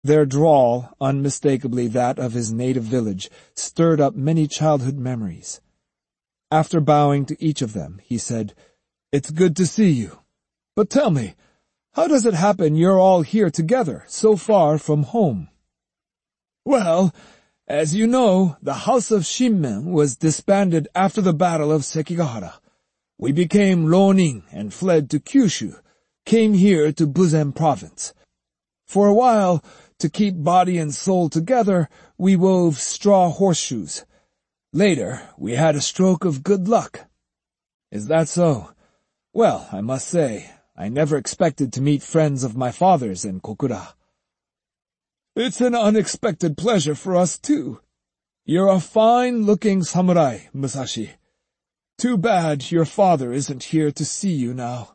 Their drawl, unmistakably that of his native village, stirred up many childhood memories. After bowing to each of them, he said, "It's good to see you. But tell me, how does it happen you're all here together, so far from home?" "Well, as you know, the House of Shinmen was disbanded after the Battle of Sekigahara. We became Ronin and fled to Kyushu, came here to Buzen Province. For a while, to keep body and soul together, we wove straw horseshoes. Later, we had a stroke of good luck." "Is that so? Well, I must say, I never expected to meet friends of my father's in Kokura." "It's an unexpected pleasure for us, too. You're a fine-looking samurai, Musashi. Too bad your father isn't here to see you now."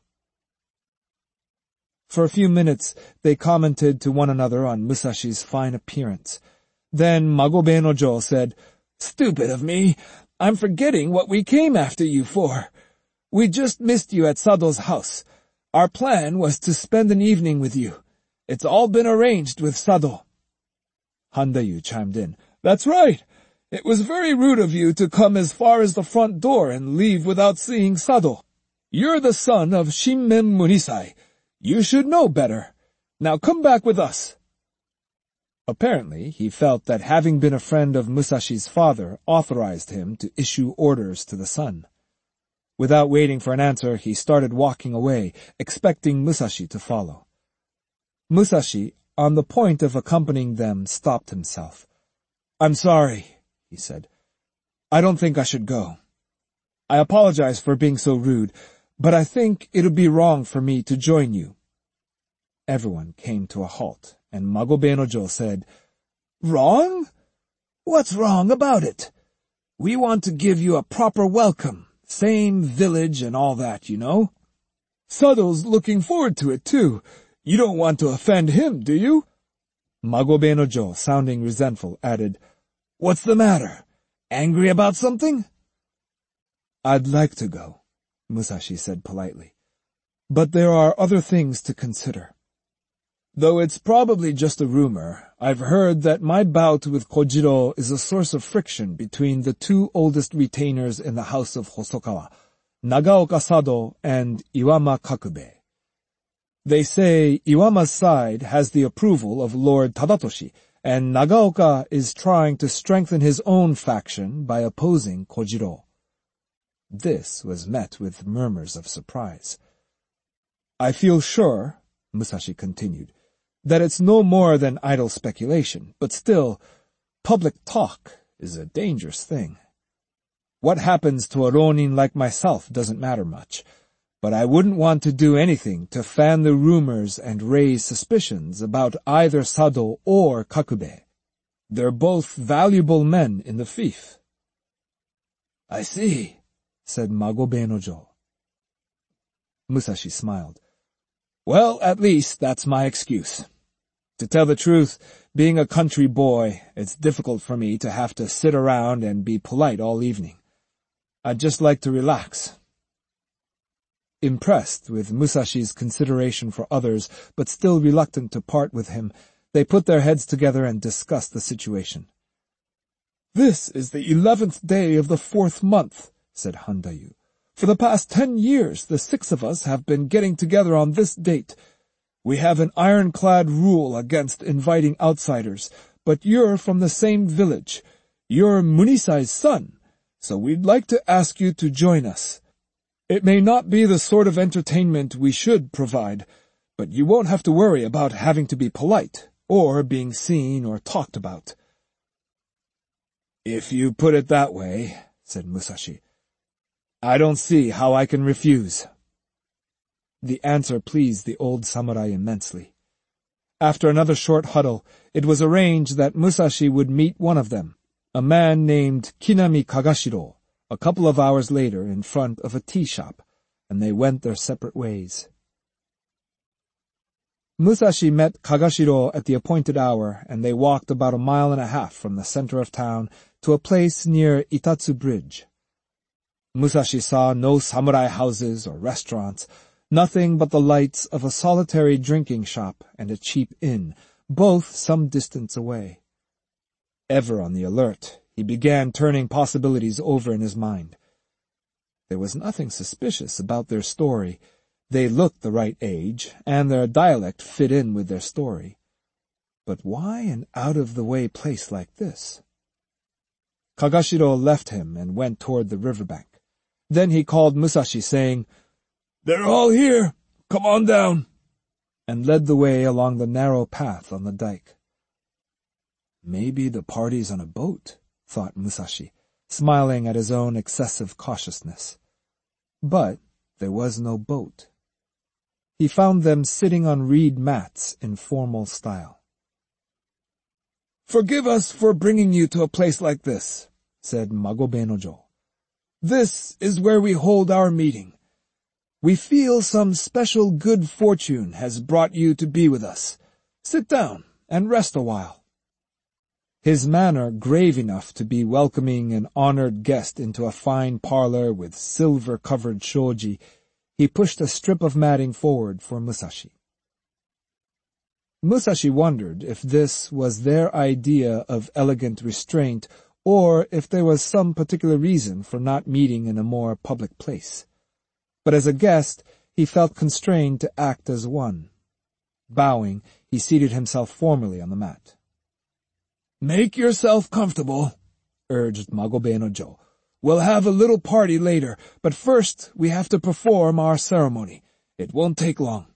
For a few minutes they commented to one another on Musashi's fine appearance. Then Magobe no Jo said, "Stupid of me. I'm forgetting what we came after you for. We just missed you at Sado's house. Our plan was to spend an evening with you. It's all been arranged with Sado." Handayu chimed in, "That's right. It was very rude of you to come as far as the front door and leave without seeing Sado. You're the son of Shinmen Munisai. You should know better. Now come back with us." Apparently, he felt that having been a friend of Musashi's father authorized him to issue orders to the son. Without waiting for an answer, he started walking away, expecting Musashi to follow. Musashi, on the point of accompanying them, stopped himself. "I'm sorry," he said. "I don't think I should go. I apologize for being so rude, but I think it would be wrong for me to join you." Everyone came to a halt, and Magobe no Jo said, "Wrong? What's wrong about it? We want to give you a proper welcome, same village and all that, you know. Sado's looking forward to it, too. You don't want to offend him, do you?" Magobe no Jo, sounding resentful, added, "What's the matter? Angry about something?" "I'd like to go," Musashi said politely, "but there are other things to consider. Though it's probably just a rumor, I've heard that my bout with Kojiro is a source of friction between the two oldest retainers in the house of Hosokawa, Nagaoka Sado and Iwama Kakube. They say Iwama's side has the approval of Lord Tadatoshi, and Nagaoka is trying to strengthen his own faction by opposing Kojiro." This was met with murmurs of surprise. "I feel sure," Musashi continued, "that it's no more than idle speculation, but still, public talk is a dangerous thing. What happens to a Ronin like myself doesn't matter much, but I wouldn't want to do anything to fan the rumors and raise suspicions about either Sado or Kakube. They're both valuable men in the fief." "I see," said Magobe no Jo. Musashi smiled. "Well, at least that's my excuse. To tell the truth, being a country boy, it's difficult for me to have to sit around and be polite all evening. I'd just like to relax." Impressed with Musashi's consideration for others, but still reluctant to part with him, they put their heads together and discussed the situation. "This is the 11th day of the 4th month, said Handayu. "For the past 10 years, the 6 of us have been getting together on this date. We have an ironclad rule against inviting outsiders, but you're from the same village. You're Munisai's son, so we'd like to ask you to join us. It may not be the sort of entertainment we should provide, but you won't have to worry about having to be polite, or being seen or talked about." "If you put it that way," said Musashi, "I don't see how I can refuse." The answer pleased the old samurai immensely. After another short huddle, it was arranged that Musashi would meet one of them, a man named Kinami Kagashiro, a couple of hours later in front of a tea shop, and they went their separate ways. Musashi met Kagashiro at the appointed hour, and they walked about 1.5 miles from the center of town to a place near Itatsu Bridge. Musashi saw no samurai houses or restaurants, nothing but the lights of a solitary drinking shop and a cheap inn, both some distance away. Ever on the alert, he began turning possibilities over in his mind. There was nothing suspicious about their story. They looked the right age, and their dialect fit in with their story. But why an out-of-the-way place like this? Kagashiro left him and went toward the riverbank. Then he called Musashi, saying, "They're all here! Come on down!" and led the way along the narrow path on the dike. Maybe the party's on a boat, thought Musashi, smiling at his own excessive cautiousness. But there was no boat. He found them sitting on reed mats in formal style. "Forgive us for bringing you to a place like this," said Magobe-no-jo. "This is where we hold our meeting. We feel some special good fortune has brought you to be with us. Sit down and rest a while." His manner grave enough to be welcoming an honored guest into a fine parlor with silver-covered shoji, he pushed a strip of matting forward for Musashi. Musashi wondered if this was their idea of elegant restraint, or if there was some particular reason for not meeting in a more public place. But as a guest, he felt constrained to act as one. Bowing, he seated himself formally on the mat. "Make yourself comfortable," urged Magobe-no-jo. "We'll have a little party later, but first we have to perform our ceremony. It won't take long."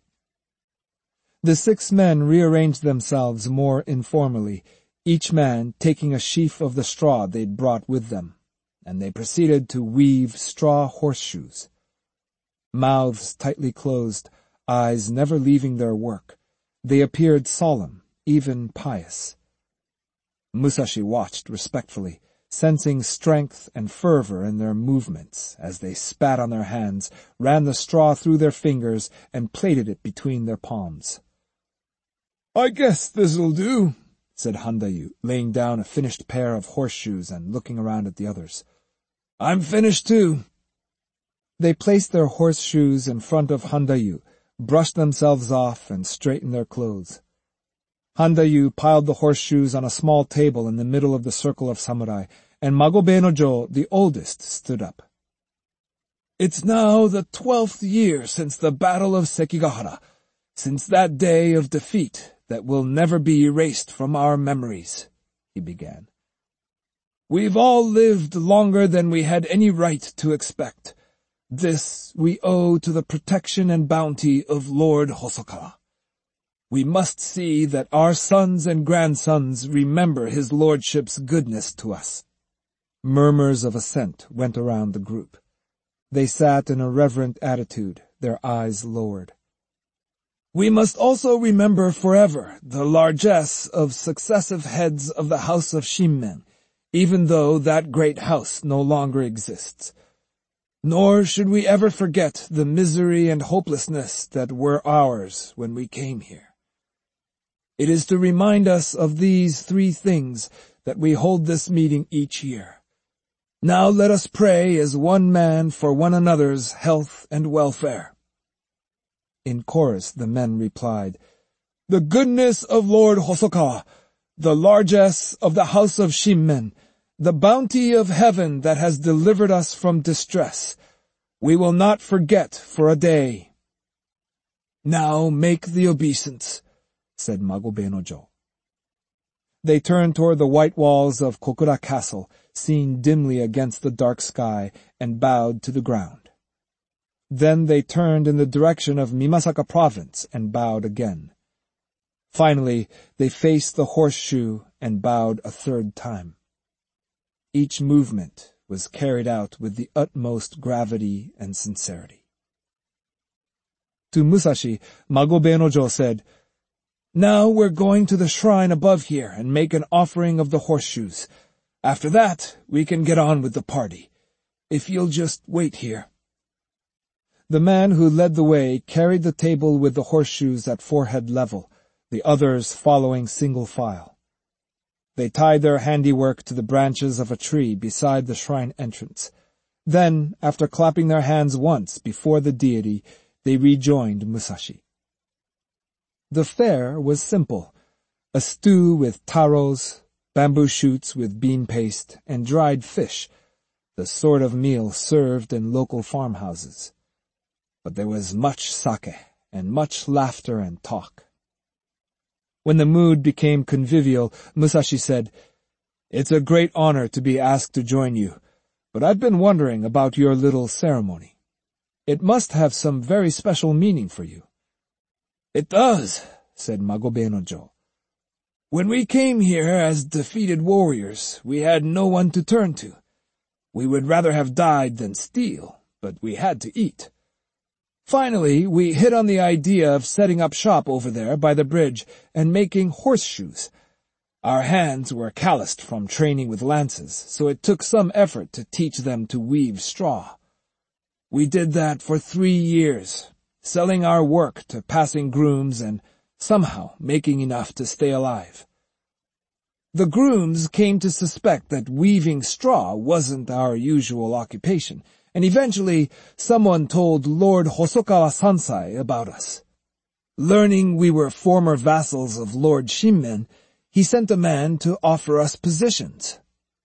The 6 men rearranged themselves more informally, each man taking a sheaf of the straw they'd brought with them, and they proceeded to weave straw horseshoes. Mouths tightly closed, eyes never leaving their work, they appeared solemn, even pious. Musashi watched respectfully, sensing strength and fervor in their movements as they spat on their hands, ran the straw through their fingers, and plaited it between their palms. "I guess this'll do," said Handayu, laying down a finished pair of horseshoes and looking around at the others. "I'm finished too." They placed their horseshoes in front of Handayu, brushed themselves off, and straightened their clothes. Handayu piled the horseshoes on a small table in the middle of the circle of samurai, and Magobe-no-jo, the oldest, stood up. "It's now the 12th year since the Battle of Sekigahara, since that day of defeat that will never be erased from our memories," he began. "We've all lived longer than we had any right to expect. This we owe to the protection and bounty of Lord Hosokawa. We must see that our sons and grandsons remember his lordship's goodness to us." Murmurs of assent went around the group. They sat in a reverent attitude, their eyes lowered. "We must also remember forever the largesse of successive heads of the House of Shinmen, even though that great house no longer exists. Nor should we ever forget the misery and hopelessness that were ours when we came here. It is to remind us of these 3 things that we hold this meeting each year. Now let us pray as one man for one another's health and welfare." In chorus the men replied, "The goodness of Lord Hosokawa, the largesse of the House of Shinmen, the bounty of heaven that has delivered us from distress, we will not forget for a day." "Now make the obeisance," said Magobe-no-jo. They turned toward the white walls of Kokura Castle, seen dimly against the dark sky, and bowed to the ground. Then they turned in the direction of Mimasaka Province and bowed again. Finally, they faced the horseshoe and bowed a 3rd time. Each movement was carried out with the utmost gravity and sincerity. To Musashi, Magobe-no-jo said, "Now we're going to the shrine above here and make an offering of the horseshoes. After that, we can get on with the party. If you'll just wait here." The man who led the way carried the table with the horseshoes at forehead level, the others following single file. They tied their handiwork to the branches of a tree beside the shrine entrance. Then, after clapping their hands once before the deity, they rejoined Musashi. The fare was simple. a stew with taros, bamboo shoots with bean paste, and dried fish, the sort of meal served in local farmhouses. But there was much sake, and much laughter and talk. When the mood became convivial, Musashi said, "It's a great honor to be asked to join you, but I've been wondering about your little ceremony. It must have some very special meaning for you." "It does," said Magobe no Jo. "When we came here as defeated warriors, we had no one to turn to. We would rather have died than steal, but we had to eat. Finally, we hit on the idea of setting up shop over there by the bridge and making horseshoes. Our hands were calloused from training with lances, so it took some effort to teach them to weave straw. We did that for 3 years, selling our work to passing grooms and somehow making enough to stay alive. The grooms came to suspect that weaving straw wasn't our usual occupation, and eventually someone told Lord Hosokawa Sansai about us. Learning we were former vassals of Lord Shinmen, he sent a man to offer us positions."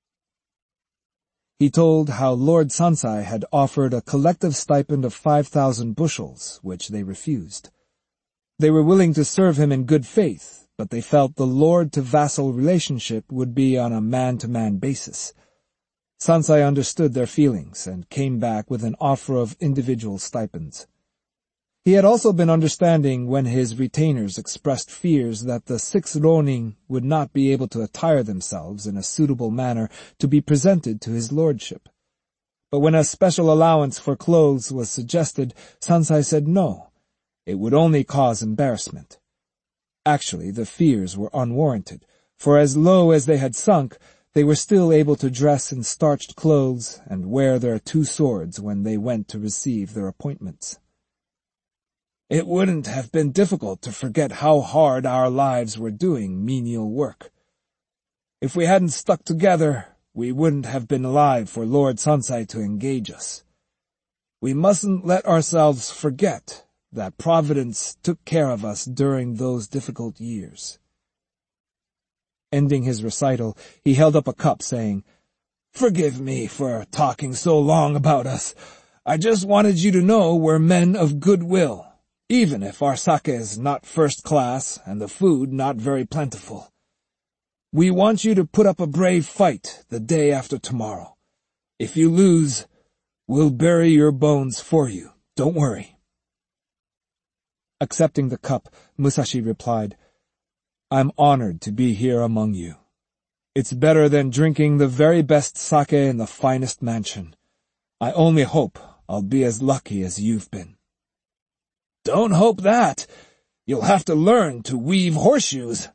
He told how Lord Sansai had offered a collective stipend of 5,000 bushels, which they refused. They were willing to serve him in good faith, but they felt the lord-to-vassal relationship would be on a man-to-man basis. Sansai understood their feelings and came back with an offer of individual stipends. He had also been understanding when his retainers expressed fears that the 6 ronin would not be able to attire themselves in a suitable manner to be presented to his lordship. But when a special allowance for clothes was suggested, Sansai said no. It would only cause embarrassment. Actually, the fears were unwarranted, for as low as they had sunk, they were still able to dress in starched clothes and wear their 2 swords when they went to receive their appointments. It wouldn't have been difficult to forget how hard our lives were doing menial work. If we hadn't stuck together, we wouldn't have been alive for Lord Sansai to engage us. We mustn't let ourselves forget that Providence took care of us during those difficult years. Ending his recital, he held up a cup, saying, "Forgive me for talking so long about us. I just wanted you to know we're men of goodwill, even if our sake is not first class and the food not very plentiful. We want you to put up a brave fight the day after tomorrow. If you lose, we'll bury your bones for you. Don't worry." Accepting the cup, Musashi replied, "I'm honored to be here among you. It's better than drinking the very best sake in the finest mansion. I only hope I'll be as lucky as you've been." "Don't hope that. You'll have to learn to weave horseshoes."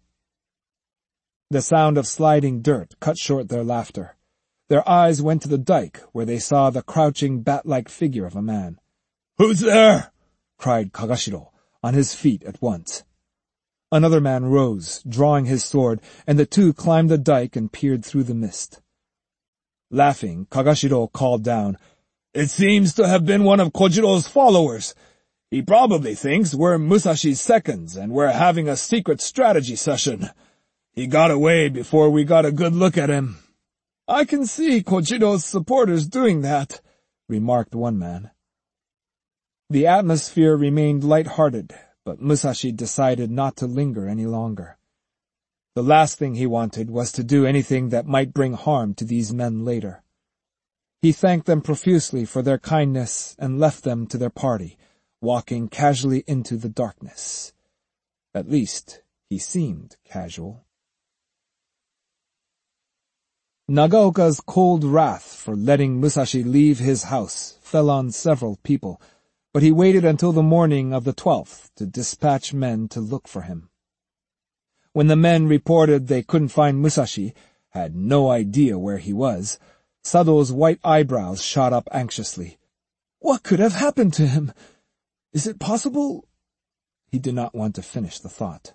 The sound of sliding dirt cut short their laughter. Their eyes went to the dike, where they saw the crouching bat-like figure of a man. "Who's there?" cried Kagashiro, on his feet at once. Another man rose, drawing his sword, and the two climbed the dike and peered through the mist. Laughing, Kagashiro called down, "It seems to have been one of Kojiro's followers. He probably thinks we're Musashi's seconds and we're having a secret strategy session. He got away before we got a good look at him." "I can see Kojiro's supporters doing that," remarked one man. The atmosphere remained light-hearted, but Musashi decided not to linger any longer. The last thing he wanted was to do anything that might bring harm to these men later. He thanked them profusely for their kindness and left them to their party, walking casually into the darkness. At least, he seemed casual. Nagaoka's cold wrath for letting Musashi leave his house fell on several people, but he waited until the morning of the 12th to dispatch men to look for him. When the men reported they couldn't find Musashi, had no idea where he was, Sado's white eyebrows shot up anxiously. "What could have happened to him? Is it possible?" He did not want to finish the thought.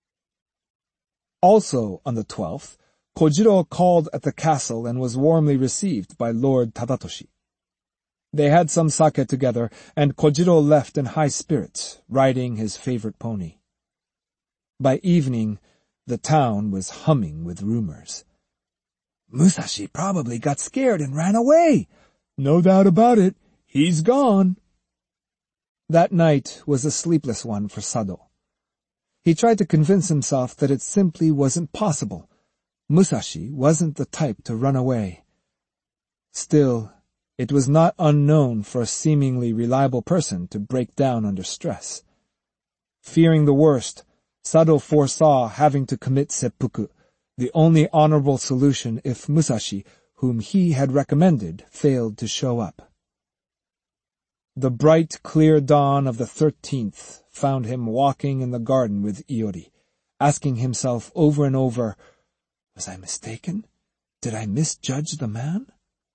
Also on the 12th, Kojiro called at the castle and was warmly received by Lord Tadatoshi. They had some sake together, and Kojiro left in high spirits, riding his favorite pony. By evening, The town was humming with rumors. "Musashi probably got scared and ran away." "No doubt about it. He's gone." That night was a sleepless one for Sado. He tried to convince himself that it simply wasn't possible. Musashi wasn't the type to run away. Still, it was not unknown for a seemingly reliable person to break down under stress. Fearing the worst, Sado foresaw having to commit seppuku, the only honorable solution if Musashi, whom he had recommended, failed to show up. The bright, clear dawn of the 13th found him walking in the garden with Iori, asking himself over and over, "Was I mistaken? Did I misjudge the man?"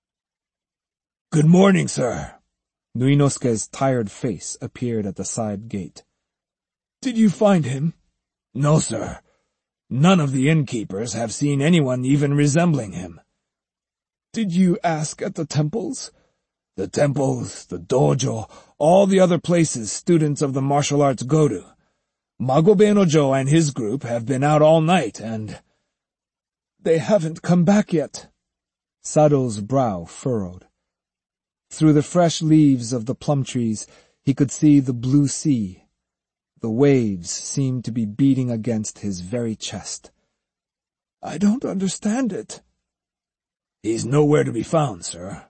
"Good morning, sir." Nuinosuke's tired face appeared at the side gate. "Did you find him?" "No, sir. None of the innkeepers have seen anyone even resembling him." "Did you ask at the temples?" "The temples, the dojo, all the other places students of the martial arts go to. Magobe no Jo and his group have been out all night and—" "They haven't come back yet." Sado's brow furrowed. Through the fresh leaves of the plum trees, he could see the blue sea. The waves seemed to be beating against his very chest. "I don't understand it." "He's nowhere to be found, sir."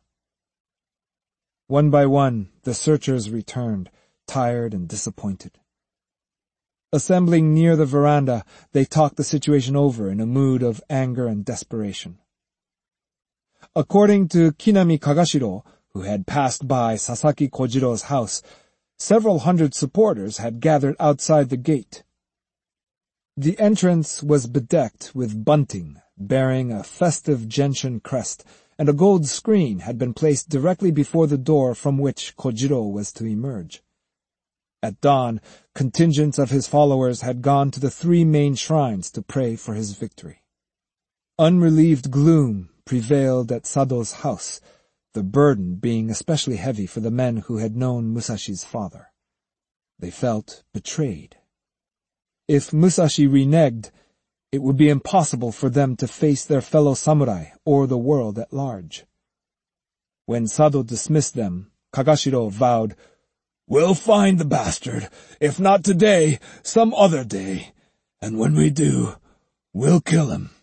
One by one, the searchers returned, tired and disappointed. Assembling near the veranda, they talked the situation over in a mood of anger and desperation. According to Kinami Kagashiro, who had passed by Sasaki Kojiro's house, several hundred supporters had gathered outside the gate. The entrance was bedecked with bunting, bearing a festive gentian crest, and a gold screen had been placed directly before the door from which Kojiro was to emerge. At dawn, contingents of his followers had gone to the 3 main shrines to pray for his victory. Unrelieved gloom prevailed at Sado's house, the burden being especially heavy for the men who had known Musashi's father. They felt betrayed. If Musashi reneged, it would be impossible for them to face their fellow samurai or the world at large. When Sado dismissed them, Kagashiro vowed, "We'll find the bastard, if not today, some other day, and when we do, we'll kill him."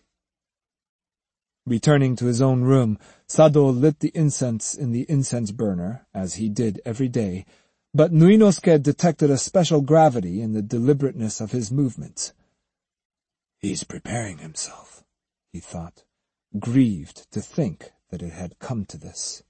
Returning to his own room, Sado lit the incense in the incense burner, as he did every day, but Nuinosuke detected a special gravity in the deliberateness of his movements. "He's preparing himself," he thought, grieved to think that it had come to this.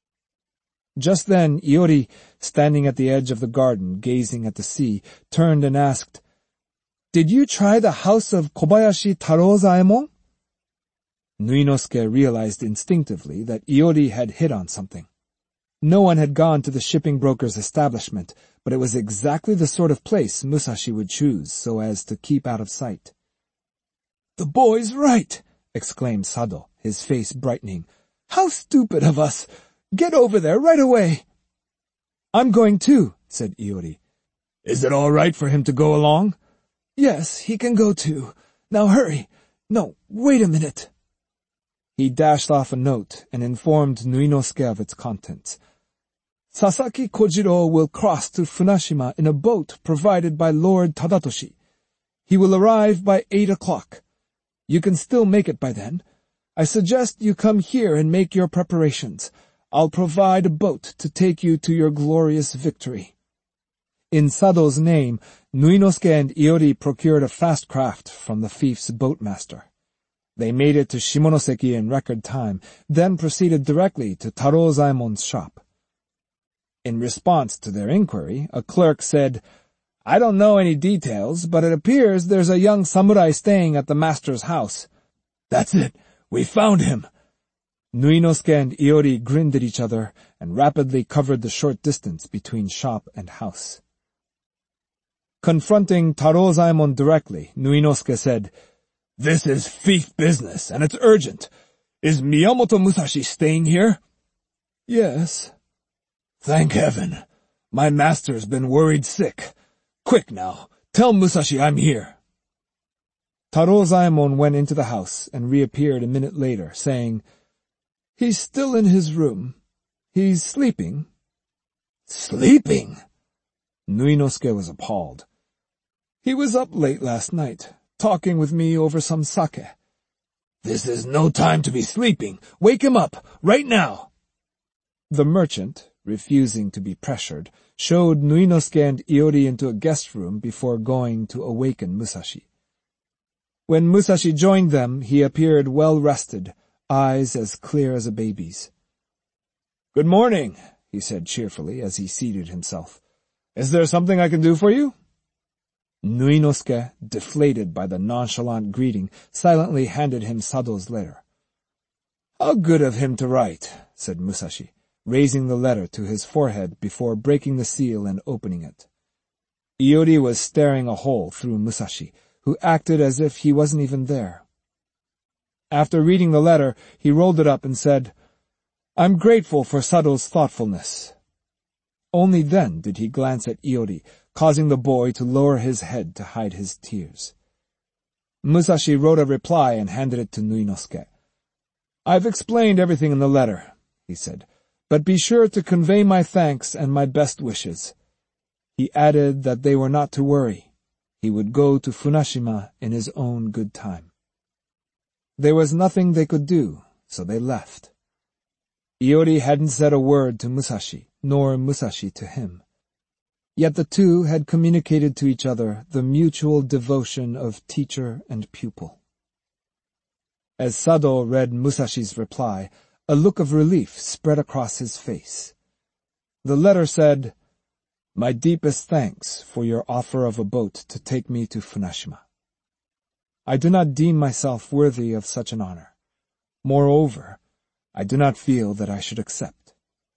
Just then, Iori, standing at the edge of the garden, gazing at the sea, turned and asked, "Did you try the house of Kobayashi Tarozaemon?" Nuinosuke realized instinctively that Iori had hit on something. No one had gone to the shipping broker's establishment, but it was exactly the sort of place Musashi would choose so as to keep out of sight. "The boy's right!" exclaimed Sado, his face brightening. "How stupid of us! Get over there right away!" "I'm going too," said Iori. "Is it all right for him to go along?" "Yes, he can go too. Now hurry. No, wait a minute." He dashed off a note and informed Nuinosuke of its contents. "Sasaki Kojiro will cross to Funashima in a boat provided by Lord Tadatoshi. He will arrive by 8 o'clock. You can still make it by then. I suggest you come here and make your preparations. I'll provide a boat to take you to your glorious victory." In Sado's name, Nuinosuke and Iori procured a fast craft from the fief's boatmaster. They made it to Shimonoseki in record time, then proceeded directly to Tarozaemon's shop. In response to their inquiry, a clerk said, "I don't know any details, but it appears there's a young samurai staying at the master's house." "That's it! We found him!" Nuinosuke and Iori grinned at each other and rapidly covered the short distance between shop and house. Confronting Tarozaemon directly, Nuinosuke said, "This is fief business, and it's urgent. Is Miyamoto Musashi staying here?" "Yes." "Thank heaven. My master's been worried sick. Quick now, tell Musashi I'm here." Taro Zaemon went into the house and reappeared a minute later, saying, "He's still in his room. He's sleeping." "Sleeping?" Nuinosuke was appalled. "He was up late last night, talking with me over some sake." "This is no time to be sleeping. Wake him up, right now." The merchant, refusing to be pressured, showed Nuinosuke and Iori into a guest room before going to awaken Musashi. When Musashi joined them, he appeared well-rested, eyes as clear as a baby's. "Good morning," he said cheerfully as he seated himself. "Is there something I can do for you?" Nuinosuke, deflated by the nonchalant greeting, silently handed him Sado's letter. "How good of him to write," said Musashi, raising the letter to his forehead before breaking the seal and opening it. Iori was staring a hole through Musashi, who acted as if he wasn't even there. After reading the letter, he rolled it up and said, "I'm grateful for Sado's thoughtfulness." Only then did he glance at Iori, causing the boy to lower his head to hide his tears. Musashi wrote a reply and handed it to Nuinosuke. "I've explained everything in the letter," he said, "but be sure to convey my thanks and my best wishes." He added that they were not to worry. He would go to Funashima in his own good time. There was nothing they could do, so they left. Iori hadn't said a word to Musashi, nor Musashi to him. Yet the two had communicated to each other the mutual devotion of teacher and pupil. As Sado read Musashi's reply, a look of relief spread across his face. The letter said, "My deepest thanks for your offer of a boat to take me to Funashima. I do not deem myself worthy of such an honor. Moreover, I do not feel that I should accept.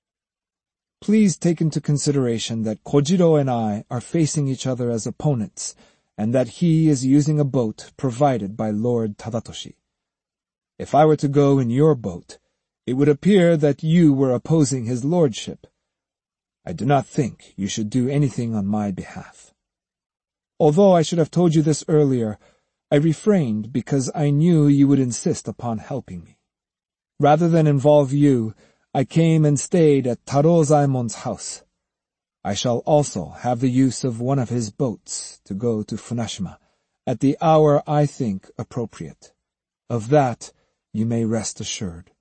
Please take into consideration that Kojiro and I are facing each other as opponents, and that he is using a boat provided by Lord Tadatoshi. If I were to go in your boat, it would appear that you were opposing his lordship. I do not think you should do anything on my behalf. Although I should have told you this earlier, I refrained because I knew you would insist upon helping me. Rather than involve you, I came and stayed at Taro Zaemon's house. I shall also have the use of one of his boats to go to Funashima at the hour I think appropriate. Of that you may rest assured."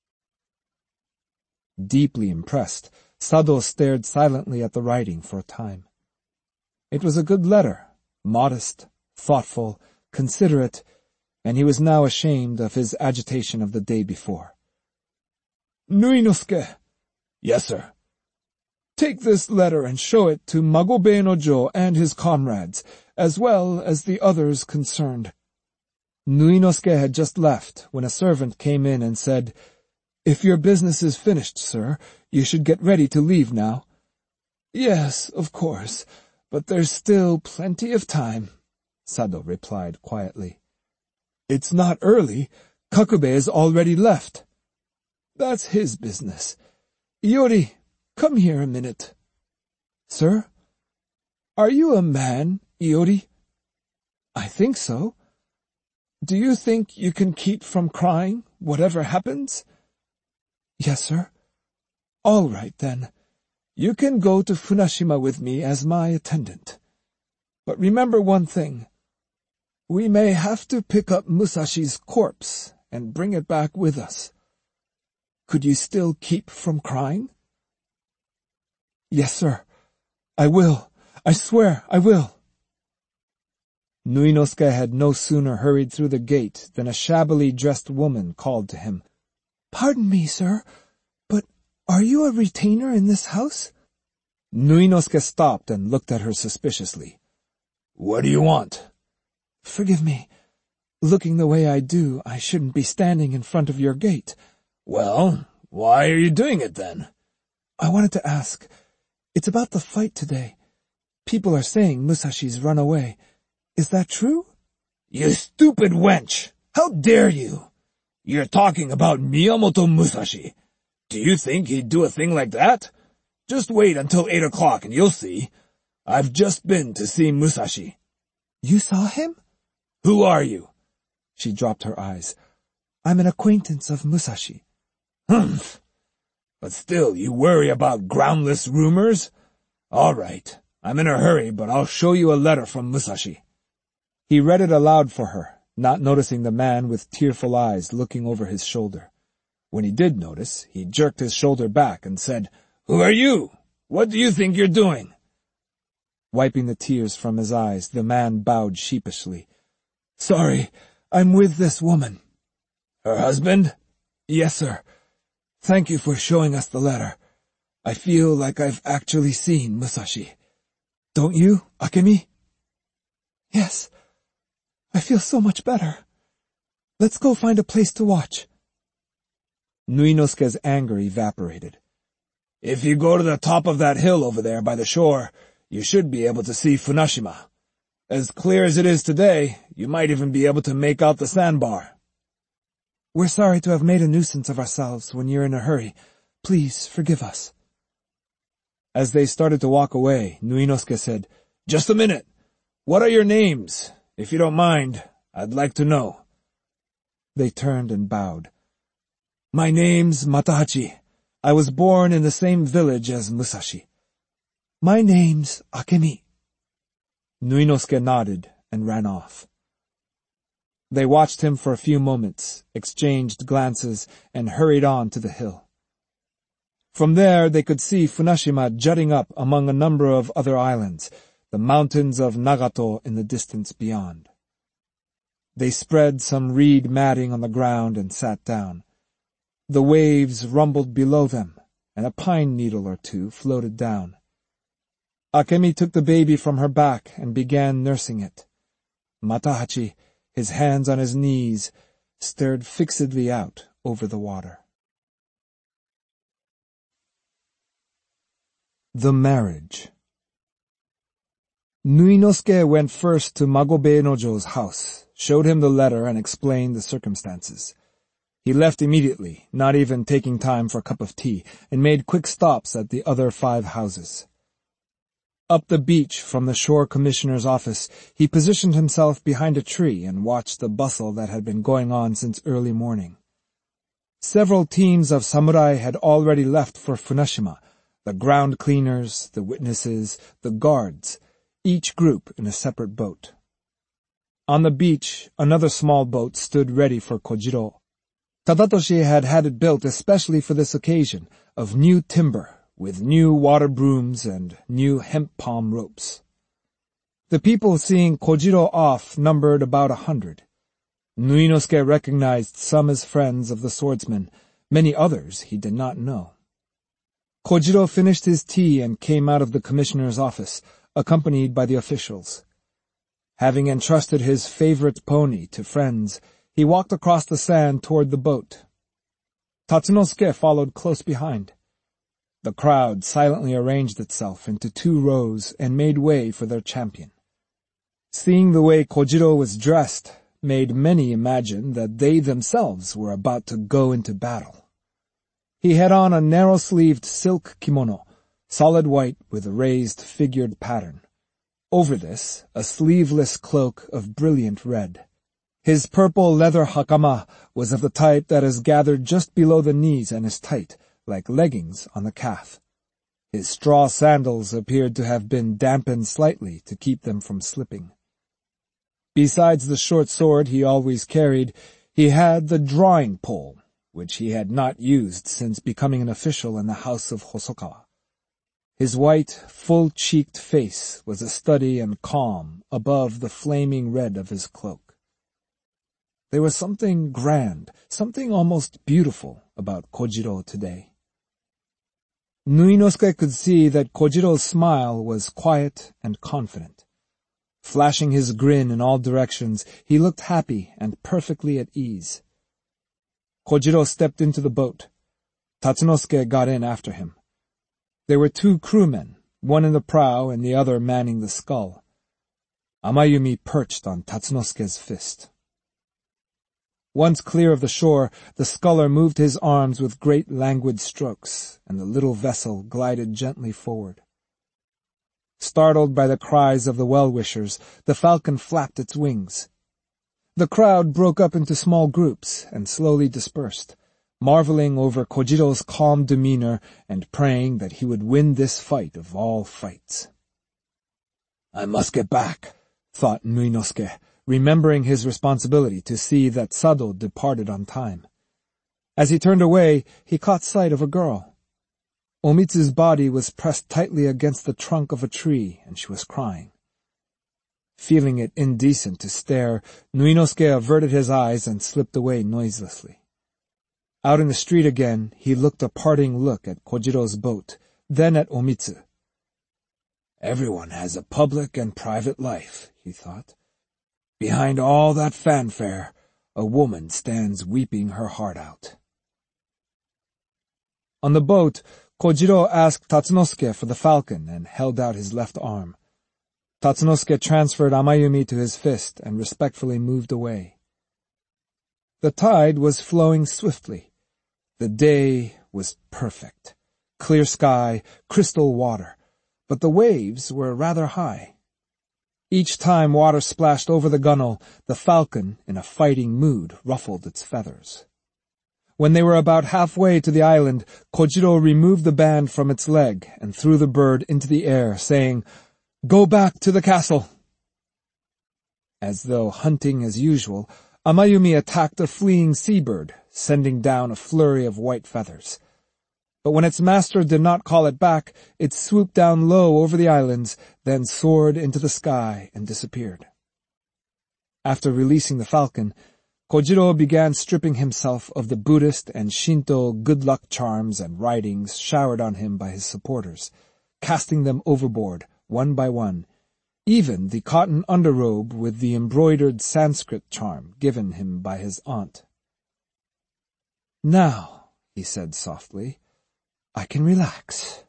Deeply impressed, Sado stared silently at the writing for a time. It was a good letter, modest, thoughtful, considerate, and he was now ashamed of his agitation of the day before. "Nuinosuke." "Yes, sir." "Take this letter and show it to Magobe no Jo and his comrades, as well as the others concerned." Nuinosuke had just left when a servant came in and said, "If your business is finished, sir, you should get ready to leave now." "Yes, of course, but there's still plenty of time," Sado replied quietly. "It's not early. Kakube has already left." "That's his business. Iori, come here a minute." "Sir?" "Are you a man, Iori?" "I think so." "Do you think you can keep from crying, whatever happens?" "Yes, sir." "All right, then. You can go to Funashima with me as my attendant. But remember one thing. We may have to pick up Musashi's corpse and bring it back with us. Could you still keep from crying?" "Yes, sir. I will. I swear I will." Nuinosuke had no sooner hurried through the gate than a shabbily dressed woman called to him. "Pardon me, sir, but are you a retainer in this house?" Nuinosuke stopped and looked at her suspiciously. "What do you want?" "Forgive me. Looking the way I do, I shouldn't be standing in front of your gate." "Well, why are you doing it then?" "I wanted to ask. It's about the fight today. People are saying Musashi's run away. Is that true?" "You stupid wench! How dare you? You're talking about Miyamoto Musashi. Do you think he'd do a thing like that? Just wait until 8 o'clock and you'll see. I've just been to see Musashi." "You saw him?" Who are you? She dropped her eyes. I'm an acquaintance of Musashi. Humph. But still, you worry about groundless rumors? All right. I'm in a hurry, but I'll show you a letter from Musashi. He read it aloud for her, not noticing the man with tearful eyes looking over his shoulder. When he did notice, he jerked his shoulder back and said, Who are you? What do you think you're doing? Wiping the tears from his eyes, the man bowed sheepishly. Sorry, I'm with this woman. Her husband? Yes, sir. Thank you for showing us the letter. I feel like I've actually seen Musashi. Don't you, Akemi? Yes. I feel so much better. Let's go find a place to watch. Nuinosuke's anger evaporated. If you go to the top of that hill over there by the shore, you should be able to see Funashima. As clear as it is today, you might even be able to make out the sandbar. We're sorry to have made a nuisance of ourselves when you're in a hurry. Please forgive us. As they started to walk away, Nuinosuke said, Just a minute. What are your names? If you don't mind, I'd like to know. They turned and bowed. My name's Matahachi. I was born in the same village as Musashi. My name's Akemi. Nuinosuke nodded and ran off. They watched him for a few moments, exchanged glances, and hurried on to the hill. From there they could see Funashima jutting up among a number of other islands, the mountains of Nagato in the distance beyond. They spread some reed matting on the ground and sat down. The waves rumbled below them, and a pine needle or two floated down. Akemi took the baby from her back and began nursing it. Matahachi, his hands on his knees, stared fixedly out over the water. The marriage. Nuinosuke went first to Magobe Nojo's house, showed him the letter and explained the circumstances. He left immediately, not even taking time for a cup of tea, and made quick stops at the other 5 houses. Up the beach from the shore commissioner's office, he positioned himself behind a tree and watched the bustle that had been going on since early morning. Several teams of samurai had already left for Funashima, the ground cleaners, the witnesses, the guards, each group in a separate boat. On the beach, another small boat stood ready for Kojiro. Tadatoshi had had it built especially for this occasion, of new timber, with new water brooms and new hemp palm ropes. The people seeing Kojiro off numbered about 100. Nuinosuke recognized some as friends of the swordsman, many others he did not know. Kojiro finished his tea and came out of the commissioner's office, accompanied by the officials. Having entrusted his favorite pony to friends, he walked across the sand toward the boat. Tatsunosuke followed close behind. The crowd silently arranged itself into 2 rows and made way for their champion. Seeing the way Kojiro was dressed made many imagine that they themselves were about to go into battle. He had on a narrow-sleeved silk kimono, solid white with a raised figured pattern. Over this, a sleeveless cloak of brilliant red. His purple leather hakama was of the type that is gathered just below the knees and is tight, like leggings on the calf. His straw sandals appeared to have been dampened slightly to keep them from slipping. Besides the short sword he always carried, he had the drawing pole, which he had not used since becoming an official in the house of Hosokawa. His white, full-cheeked face was a study and calm above the flaming red of his cloak. There was something grand, something almost beautiful about Kojiro today. Nuinosuke could see that Kojiro's smile was quiet and confident. Flashing his grin in all directions, he looked happy and perfectly at ease. Kojiro stepped into the boat. Tatsunosuke got in after him. There were 2 crewmen, one in the prow and the other manning the scull. Amayumi perched on Tatsunosuke's fist. Once clear of the shore, the sculler moved his arms with great languid strokes, and the little vessel glided gently forward. Startled by the cries of the well-wishers, the falcon flapped its wings. The crowd broke up into small groups and slowly dispersed, marveling over Kojiro's calm demeanor and praying that he would win this fight of all fights. I must get back, thought Nuinosuke, remembering his responsibility to see that Sado departed on time. As he turned away, he caught sight of a girl. Omitsu's body was pressed tightly against the trunk of a tree, and she was crying. Feeling it indecent to stare, Nuinosuke averted his eyes and slipped away noiselessly. Out in the street again, he looked a parting look at Kojiro's boat, then at Omitsu. Everyone has a public and private life, he thought. Behind all that fanfare, a woman stands weeping her heart out. On the boat, Kojiro asked Tatsunosuke for the falcon and held out his left arm. Tatsunosuke transferred Amayumi to his fist and respectfully moved away. The tide was flowing swiftly. The day was perfect. Clear sky, crystal water, but the waves were rather high. Each time water splashed over the gunwale, the falcon, in a fighting mood, ruffled its feathers. When they were about halfway to the island, Kojiro removed the band from its leg and threw the bird into the air, saying, "Go back to the castle." As though hunting as usual, Amayumi attacked a fleeing seabird, sending down a flurry of white feathers. But when its master did not call it back, it swooped down low over the islands, then soared into the sky and disappeared. After releasing the falcon, Kojiro began stripping himself of the Buddhist and Shinto good luck charms and writings showered on him by his supporters, casting them overboard, one by one, even the cotton underrobe with the embroidered Sanskrit charm given him by his aunt. "Now," he said softly, "I can relax."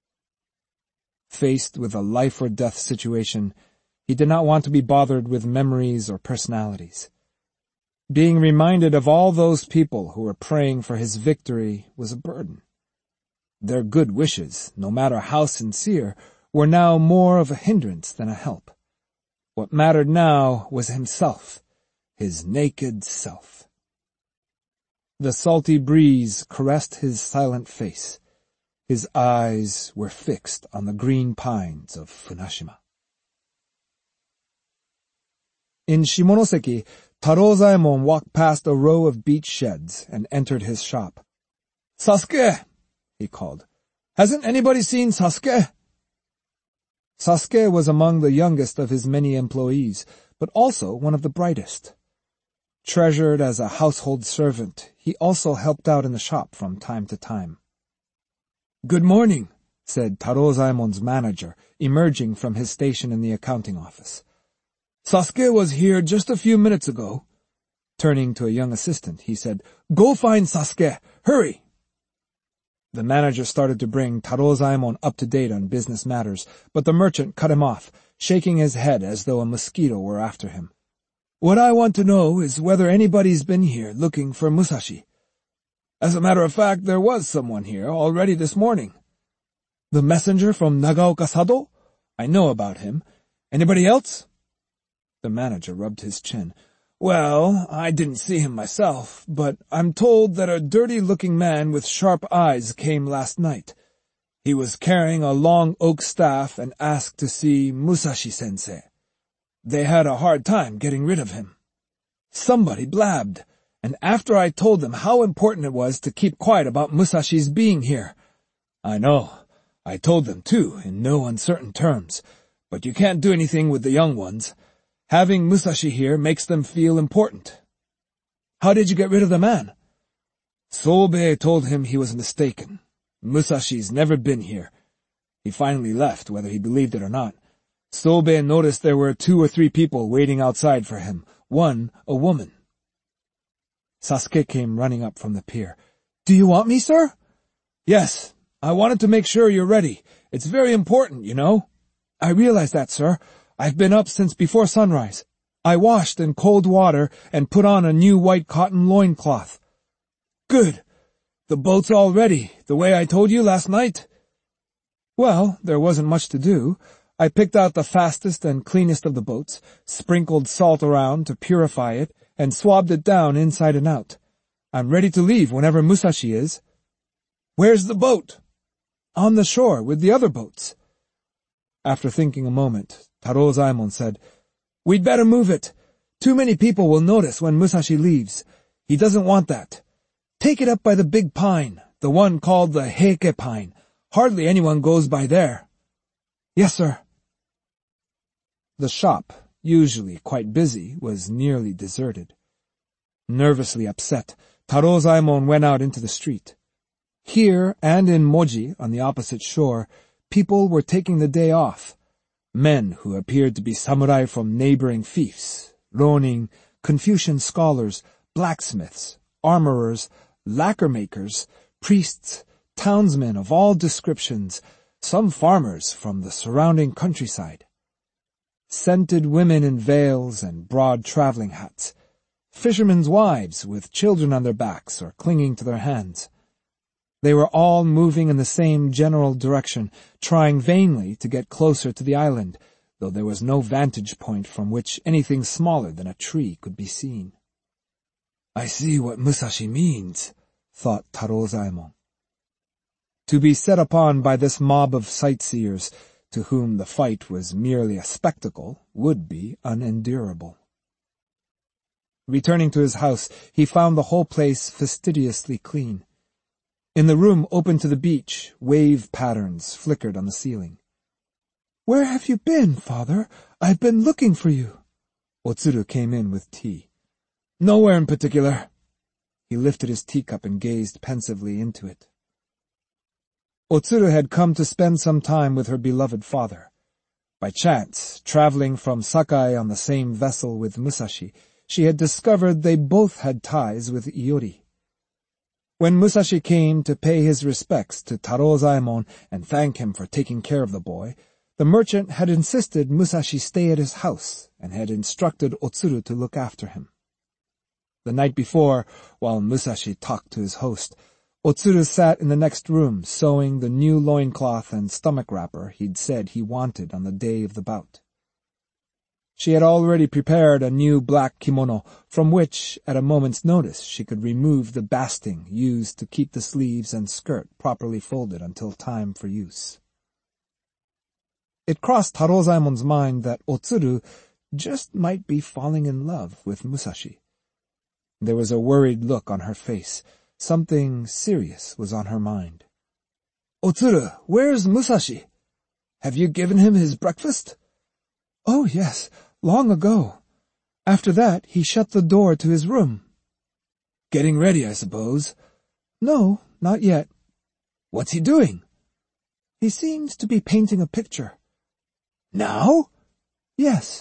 Faced with a life-or-death situation, he did not want to be bothered with memories or personalities. Being reminded of all those people who were praying for his victory was a burden. Their good wishes, no matter how sincere, were now more of a hindrance than a help. What mattered now was himself, his naked self. The salty breeze caressed his silent face. His eyes were fixed on the green pines of Funashima. In Shimonoseki, Tarozaemon walked past a row of beach sheds and entered his shop. "Sasuke!" he called. "Hasn't anybody seen Sasuke?" Sasuke was among the youngest of his many employees, but also one of the brightest. Treasured as a household servant, he also helped out in the shop from time to time. "Good morning," said Tarozaemon's manager, emerging from his station in the accounting office. "Sasuke was here just a few minutes ago." Turning to a young assistant, he said, "Go find Sasuke! Hurry!" The manager started to bring Tarozaemon up to date on business matters, but the merchant cut him off, shaking his head as though a mosquito were after him. "What I want to know is whether anybody's been here looking for Musashi. As a matter of fact, there was someone here already this morning. The messenger from Nagaoka Sado? I know about him. Anybody else?" The manager rubbed his chin. "Well, I didn't see him myself, but I'm told that a dirty-looking man with sharp eyes came last night. He was carrying a long oak staff and asked to see Musashi-sensei. They had a hard time getting rid of him. Somebody blabbed, and after I told them how important it was to keep quiet about Musashi's being here. I know, I told them too, in no uncertain terms, but you can't do anything with the young ones. Having Musashi here makes them feel important." "How did you get rid of the man?" "Soubei told him he was mistaken. Musashi's never been here. He finally left, whether he believed it or not. Soubei noticed there were 2 or 3 people waiting outside for him, one a woman." Sasuke came running up from the pier. "Do you want me, sir?" "Yes, I wanted to make sure you're ready. It's very important, you know." "I realize that, sir. I've been up since before sunrise. I washed in cold water and put on a new white cotton loincloth." "Good. The boat's all ready, the way I told you last night?" "Well, there wasn't much to do. I picked out the fastest and cleanest of the boats, sprinkled salt around to purify it, and swabbed it down inside and out. I'm ready to leave whenever Musashi is. Where's the boat? On the shore with the other boats. After thinking a moment, Tarozaemon said, We'd better move it. Too many people will notice when Musashi leaves. He doesn't want that. Take it up by the big pine, the one called the Heike pine. Hardly anyone goes by there. Yes, sir. The shop, usually quite busy, was nearly deserted. Nervously upset, Tarozaemon went out into the street. Here and in Moji, on the opposite shore, people were taking the day off. Men who appeared to be samurai from neighboring fiefs, ronin, Confucian scholars, blacksmiths, armorers, lacquer makers, priests, townsmen of all descriptions, some farmers from the surrounding countryside. Scented women in veils and broad traveling hats, fishermen's wives with children on their backs or clinging to their hands. They were all moving in the same general direction, trying vainly to get closer to the island, though there was no vantage point from which anything smaller than a tree could be seen. I see what Musashi means, thought Tarozaemon. To be set upon by this mob of sightseers, to whom the fight was merely a spectacle, would be unendurable. Returning to his house, he found the whole place fastidiously clean. In the room open to the beach, wave patterns flickered on the ceiling. Where have you been, father? I've been looking for you. Otsuru came in with tea. Nowhere in particular. He lifted his teacup and gazed pensively into it. Otsuru had come to spend some time with her beloved father. By chance, traveling from Sakai on the same vessel with Musashi, she had discovered they both had ties with Iori. When Musashi came to pay his respects to Tarozaemon and thank him for taking care of the boy, the merchant had insisted Musashi stay at his house and had instructed Otsuru to look after him. The night before, while Musashi talked to his host, Otsuru sat in the next room sewing the new loincloth and stomach wrapper he'd said he wanted on the day of the bout. She had already prepared a new black kimono, from which, at a moment's notice, she could remove the basting used to keep the sleeves and skirt properly folded until time for use. It crossed Tarozaemon's mind that Otsuru just might be falling in love with Musashi. There was a worried look on her face. Something serious was on her mind. Otsuru, where's Musashi? Have you given him his breakfast? Oh, yes, long ago. After that, he shut the door to his room. Getting ready, I suppose. No, not yet. What's he doing? He seems to be painting a picture. Now? Yes.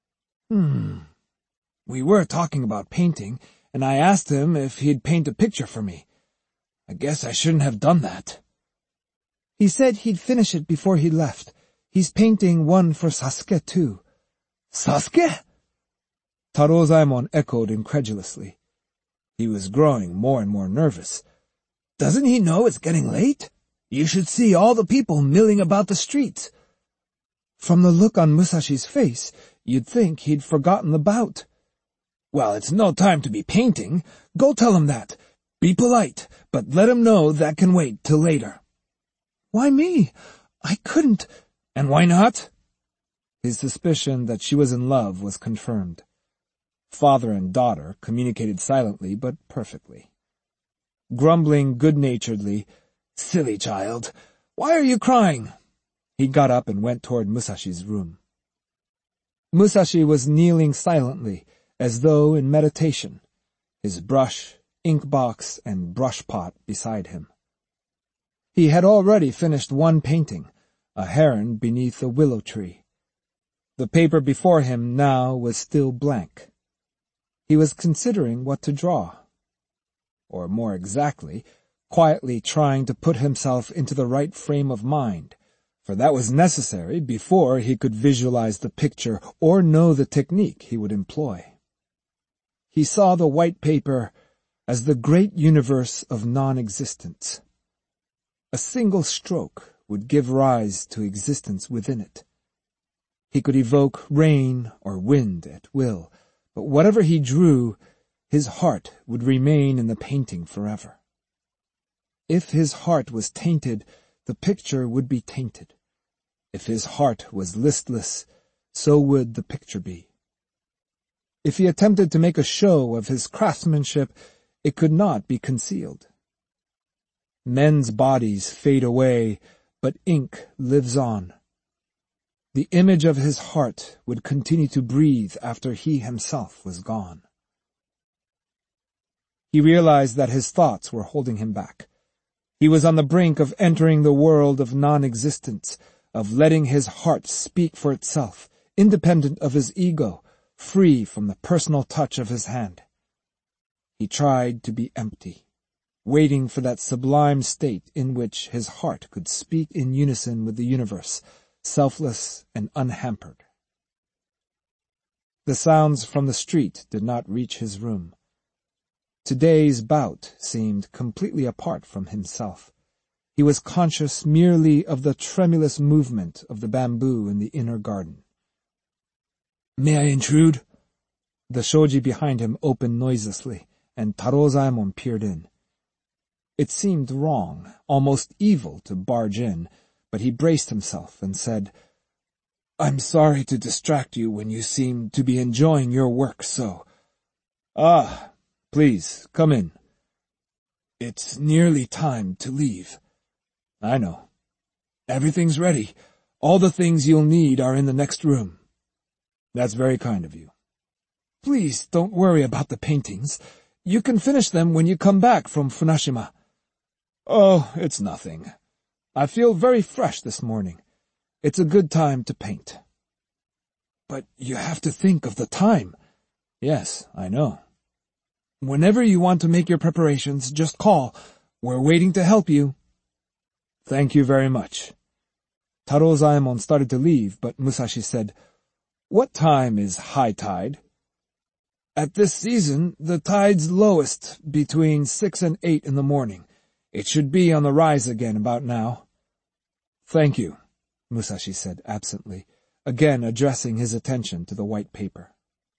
We were talking about painting, and I asked him if he'd paint a picture for me. I guess I shouldn't have done that. He said he'd finish it before he left. He's painting one for Sasuke, too. Sasuke? Tarozaemon echoed incredulously. He was growing more and more nervous. Doesn't he know it's getting late? You should see all the people milling about the streets. From the look on Musashi's face, you'd think he'd forgotten the bout. Well, it's no time to be painting. Go tell him that. Be polite, but let him know that can wait till later. Why me? I couldn't. And why not? His suspicion that she was in love was confirmed. Father and daughter communicated silently but perfectly. Grumbling good-naturedly, Silly child, why are you crying? He got up and went toward Musashi's room. Musashi was kneeling silently, as though in meditation, his brush, ink box, and brush pot beside him. He had already finished one painting, a heron beneath a willow tree. The paper before him now was still blank. He was considering what to draw. Or more exactly, quietly trying to put himself into the right frame of mind, for that was necessary before he could visualize the picture or know the technique he would employ. He saw the white paper as the great universe of non-existence. A single stroke would give rise to existence within it. He could evoke rain or wind at will, but whatever he drew, his heart would remain in the painting forever. If his heart was tainted, the picture would be tainted. If his heart was listless, so would the picture be. If he attempted to make a show of his craftsmanship, it could not be concealed. Men's bodies fade away, but ink lives on. The image of his heart would continue to breathe after he himself was gone. He realized that his thoughts were holding him back. He was on the brink of entering the world of non-existence, of letting his heart speak for itself, independent of his ego, free from the personal touch of his hand. He tried to be empty, waiting for that sublime state in which his heart could speak in unison with the universe, selfless and unhampered. The sounds from the street did not reach his room. Today's bout seemed completely apart from himself. He was conscious merely of the tremulous movement of the bamboo in the inner garden. "May I intrude?" The shoji behind him opened noiselessly, and Tarozaemon peered in. It seemed wrong, almost evil, to barge in, but he braced himself and said, "I'm sorry to distract you when you seem to be enjoying your work so." "Ah, please, come in." "It's nearly time to leave." "I know." "Everything's ready. All the things you'll need are in the next room." "That's very kind of you." "Please don't worry about the paintings. You can finish them when you come back from Funashima." "Oh, it's nothing. I feel very fresh this morning. It's a good time to paint." "But you have to think of the time." "Yes, I know." "Whenever you want to make your preparations, just call. We're waiting to help you." "Thank you very much." Tarozaemon started to leave, but Musashi said, "What time is high tide?" "At this season, the tide's lowest between 6 and 8 in the morning. It should be on the rise again about now." "Thank you," Musashi said absently, again addressing his attention to the white paper.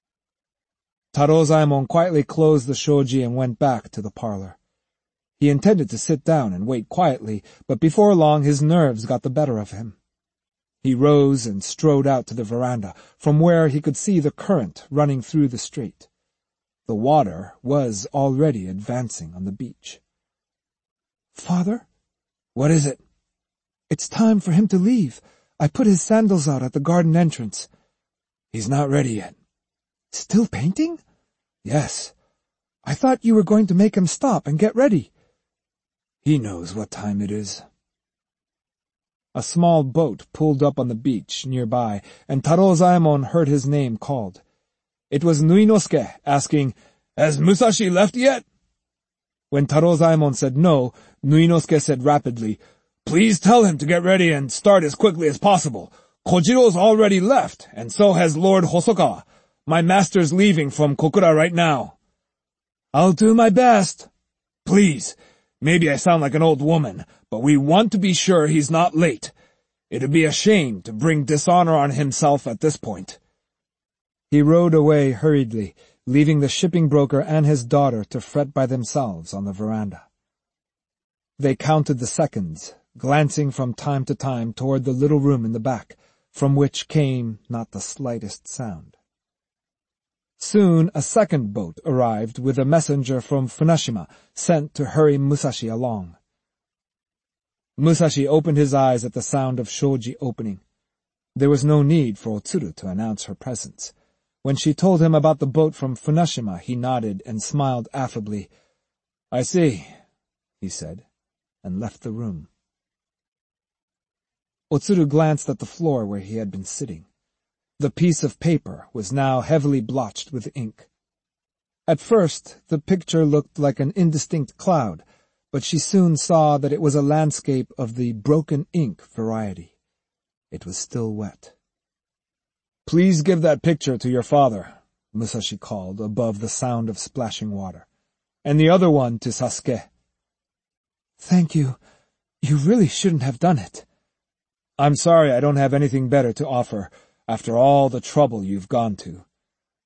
Tarozaemon quietly closed the shoji and went back to the parlor. He intended to sit down and wait quietly, but before long his nerves got the better of him. He rose and strode out to the veranda, from where he could see the current running through the strait. The water was already advancing on the beach. "Father?" "What is it?" "It's time for him to leave. I put his sandals out at the garden entrance." "He's not ready yet." "Still painting?" "Yes." "I thought you were going to make him stop and get ready." "He knows what time it is." A small boat pulled up on the beach nearby, and Tarozaemon heard his name called. It was Nuinosuke, asking, "Has Musashi left yet?" When Tarozaemon said no, Nuinosuke said rapidly, "Please tell him to get ready and start as quickly as possible. Kojiro's already left, and so has Lord Hosokawa. My master's leaving from Kokura right now." "I'll do my best." "Please, maybe I sound like an old woman, but we want to be sure he's not late. It'd be a shame to bring dishonor on himself at this point." He rode away hurriedly, leaving the shipping broker and his daughter to fret by themselves on the veranda. They counted the seconds, glancing from time to time toward the little room in the back, from which came not the slightest sound. Soon a second boat arrived with a messenger from Funashima, sent to hurry Musashi along. Musashi opened his eyes at the sound of shoji opening. There was no need for Otsuru to announce her presence. When she told him about the boat from Funashima, he nodded and smiled affably. "I see," he said, and left the room. Otsuru glanced at the floor where he had been sitting. The piece of paper was now heavily blotched with ink. At first, the picture looked like an indistinct cloud, but she soon saw that it was a landscape of the broken ink variety. It was still wet. "Please give that picture to your father," Musashi called above the sound of splashing water. "And the other one to Sasuke." "Thank you. You really shouldn't have done it." "I'm sorry I don't have anything better to offer, after all the trouble you've gone to."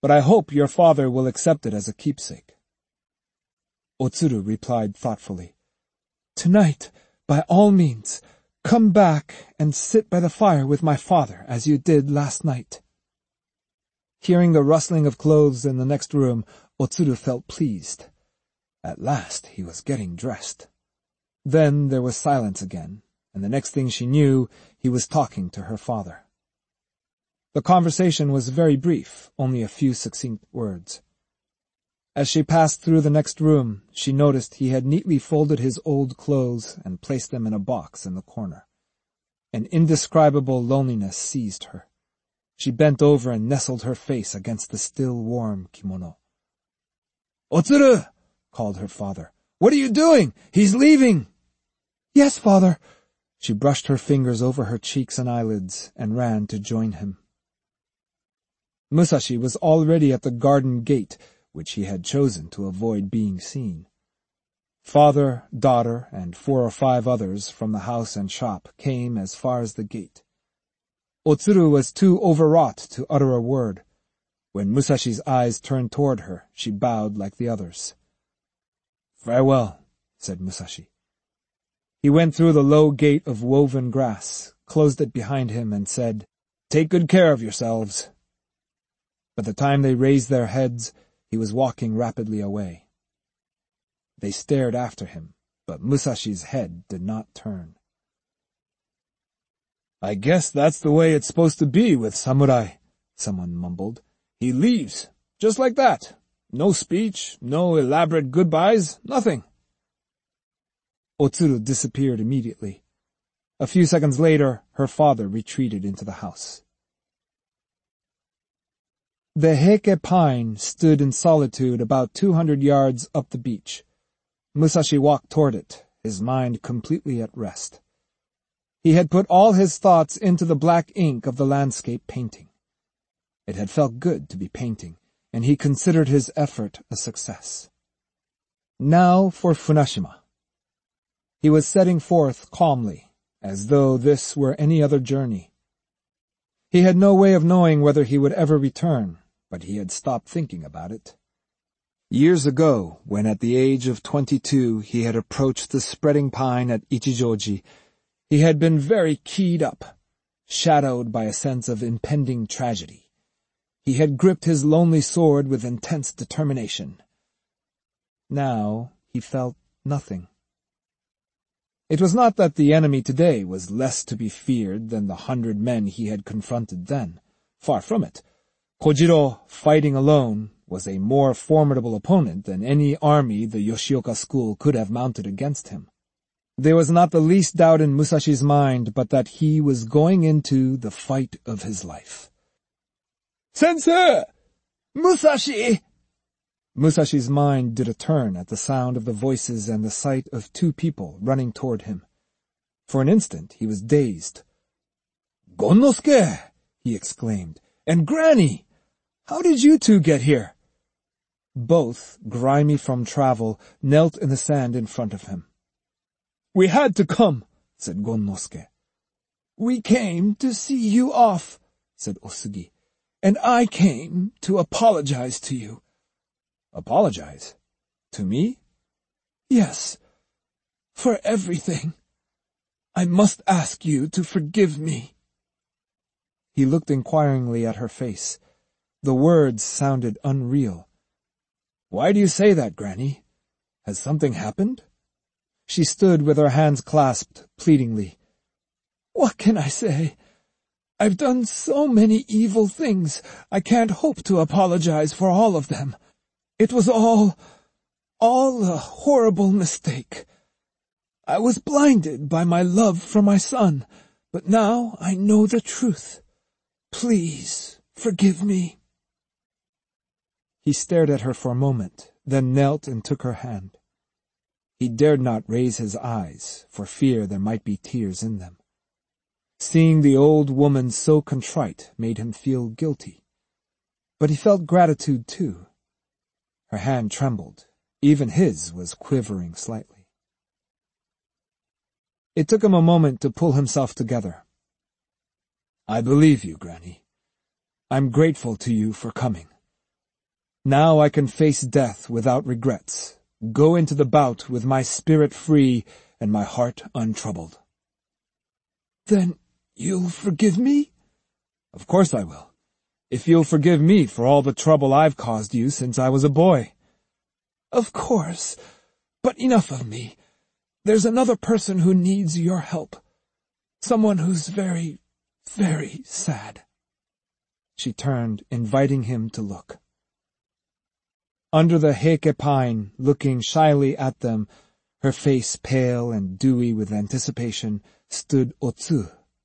but I hope your father will accept it as a keepsake." Otsuru replied thoughtfully, "Tonight, by all means, come back and sit by the fire with my father as you did last night." Hearing the rustling of clothes in the next room, Otsuru felt pleased. At last he was getting dressed. Then there was silence again, and the next thing she knew, he was talking to her father. The conversation was very brief, only a few succinct words. As she passed through the next room, she noticed he had neatly folded his old clothes and placed them in a box in the corner. An indescribable loneliness seized her. She bent over and nestled her face against the still warm kimono. "Otsuru!" called her father. "What are you doing? He's leaving!" "Yes, father." She brushed her fingers over her cheeks and eyelids and ran to join him. Musashi was already at the garden gate, which he had chosen to avoid being seen. Father, daughter, and 4 or 5 others from the house and shop came as far as the gate. Otsuru was too overwrought to utter a word. When Musashi's eyes turned toward her, she bowed like the others. "Farewell," said Musashi. He went through the low gate of woven grass, closed it behind him, and said, "Take good care of yourselves." By the time they raised their heads, he was walking rapidly away. They stared after him, but Musashi's head did not turn. "I guess that's the way it's supposed to be with samurai," someone mumbled. "He leaves, just like that. No speech, no elaborate goodbyes, nothing." Otsuru disappeared immediately. A few seconds later, her father retreated into the house. The Heike pine stood in solitude about 200 yards up the beach. Musashi walked toward it, his mind completely at rest. He had put all his thoughts into the black ink of the landscape painting. It had felt good to be painting, and he considered his effort a success. Now for Funashima. He was setting forth calmly, as though this were any other journey. He had no way of knowing whether he would ever return, but he had stopped thinking about it. Years ago, when at the age of 22 he had approached the spreading pine at Ichijoji, he had been very keyed up, shadowed by a sense of impending tragedy. He had gripped his lonely sword with intense determination. Now he felt nothing. It was not that the enemy today was less to be feared than the 100 men he had confronted then. Far from it. Kojiro, fighting alone, was a more formidable opponent than any army the Yoshioka school could have mounted against him. There was not the least doubt in Musashi's mind but that he was going into the fight of his life. "Sensei! Musashi!" Musashi's mind did a turn at the sound of the voices and the sight of 2 people running toward him. For an instant he was dazed. "Gonnosuke!" he exclaimed. "And Granny! How did you 2 get here?" Both, grimy from travel, knelt in the sand in front of him. "We had to come," said Gonnosuke. "We came to see you off," said Osugi. "And I came to apologize to you." "Apologize? To me?" "Yes, for everything. I must ask you to forgive me." He looked inquiringly at her face. The words sounded unreal. "Why do you say that, Granny? Has something happened?" She stood with her hands clasped, pleadingly. "What can I say? I've done so many evil things, I can't hope to apologize for all of them. It was all a horrible mistake. I was blinded by my love for my son, but now I know the truth. Please forgive me." He stared at her for a moment, then knelt and took her hand. He dared not raise his eyes, for fear there might be tears in them. Seeing the old woman so contrite made him feel guilty. But he felt gratitude too. Her hand trembled. Even his was quivering slightly. It took him a moment to pull himself together. "I believe you, Granny. I'm grateful to you for coming. Now I can face death without regrets, go into the bout with my spirit free and my heart untroubled. Then you'll forgive me? Of course I will, if you'll forgive me for all the trouble I've caused you since I was a boy. Of course, but enough of me. There's another person who needs your help. Someone who's very, very sad. She turned, inviting him to look. Under the heike pine, looking shyly at them, her face pale and dewy with anticipation, stood Otsu.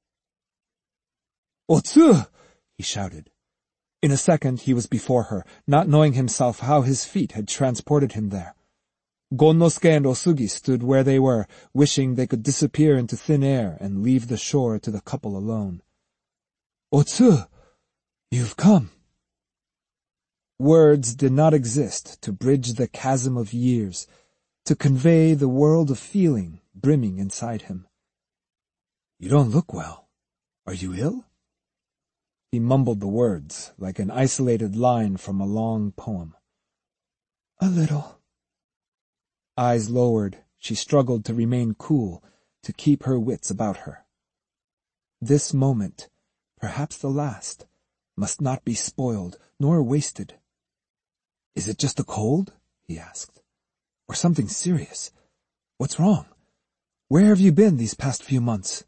"Otsu!" he shouted. In a second he was before her, not knowing himself how his feet had transported him there. Gonnosuke and Osugi stood where they were, wishing they could disappear into thin air and leave the shore to the couple alone. "Otsu, you've come." Words did not exist to bridge the chasm of years, to convey the world of feeling brimming inside him. "You don't look well. Are you ill?" He mumbled the words, like an isolated line from a long poem. "A little." Eyes lowered, she struggled to remain cool, to keep her wits about her. This moment, perhaps the last, must not be spoiled, nor wasted. "Is it just a cold?" he asked. "Or something serious? What's wrong? Where have you been these past few months?"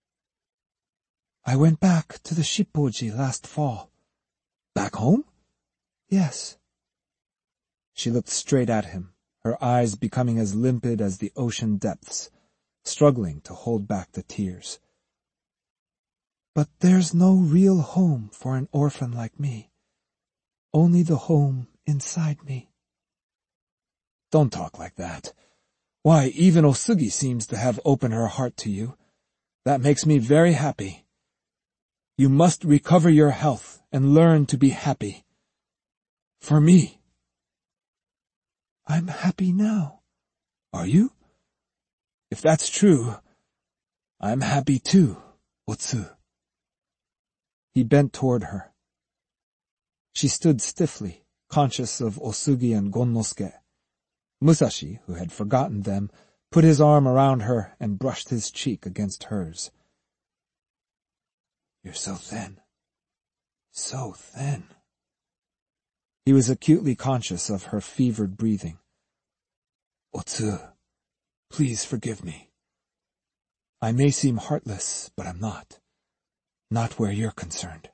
"I went back to the Shippoji last fall." "Back home?" "Yes." She looked straight at him, her eyes becoming as limpid as the ocean depths, struggling to hold back the tears. "But there's no real home for an orphan like me. Only the home inside me." "Don't talk like that. Why, even Osugi seems to have opened her heart to you. That makes me very happy. You must recover your health and learn to be happy. For me." "I'm happy now." "Are you? If that's true, I'm happy too, Otsu." He bent toward her. She stood stiffly, conscious of Osugi and Gonnosuke. Musashi, who had forgotten them, put his arm around her and brushed his cheek against hers. "You're so thin. So thin." He was acutely conscious of her fevered breathing. "Otsu, please forgive me. I may seem heartless, but I'm not. Not where you're concerned."